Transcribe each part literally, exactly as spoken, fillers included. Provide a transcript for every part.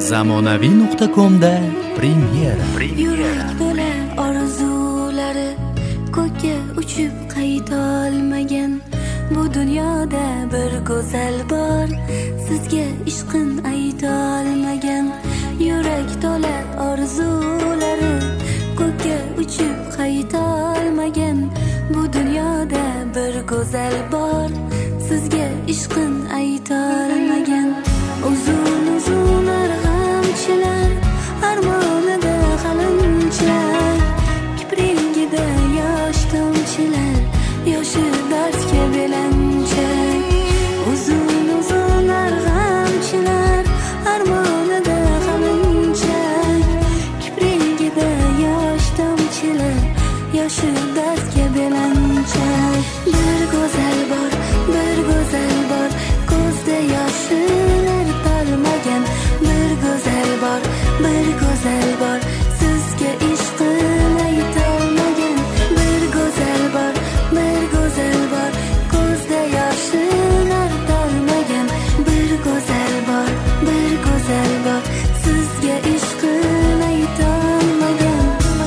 zamonaviy nuqta komda premyera. Yurak to'la orzulari ko'kka uchib qayta olmagan. Bu dunyoda bir go'zal bor, sizga ishqin ayta olmagan. Yurak to'la orzulari ko'kka uchib qayta olmagan. Bu dunyoda bir go'zal bor, sizga ishqin ayta olmagan. Uzun uzun arg'amchilar armonida qalinchilar, kiprigida yosh tomchilar, yoshi dardga belanchak. Uzun uzun arg'amchilar armonida qalinchilar, kiprigida yosh tomchilar, yoshi dardga belanchak. Bir go'zal bor, bir go'zal bor, ko'zda yoshlar tolmagan. Bir go'zal bor, bir go'zal bor, sizga ishqin aytolmagan. Bir go'zal bor, bir go'zal bor, ko'zda yoshlar tolmagan. Bir go'zal bor, bir go'zal bor, sizga ishqin aytolmagan.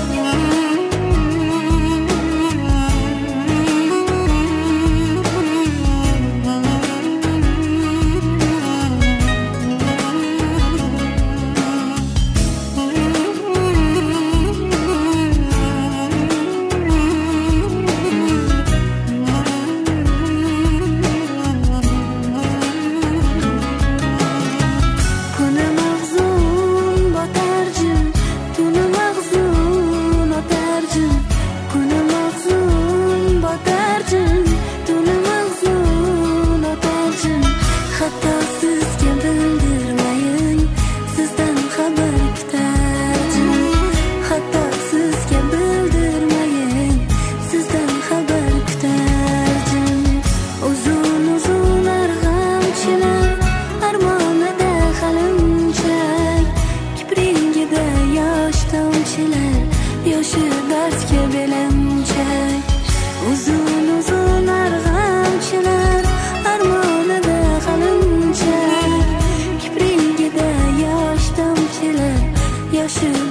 Yoshi dardga belanchak. Uzun uzun arg'amchilar armonida qalinchak, kiprigida yosh tomchilar, yoshi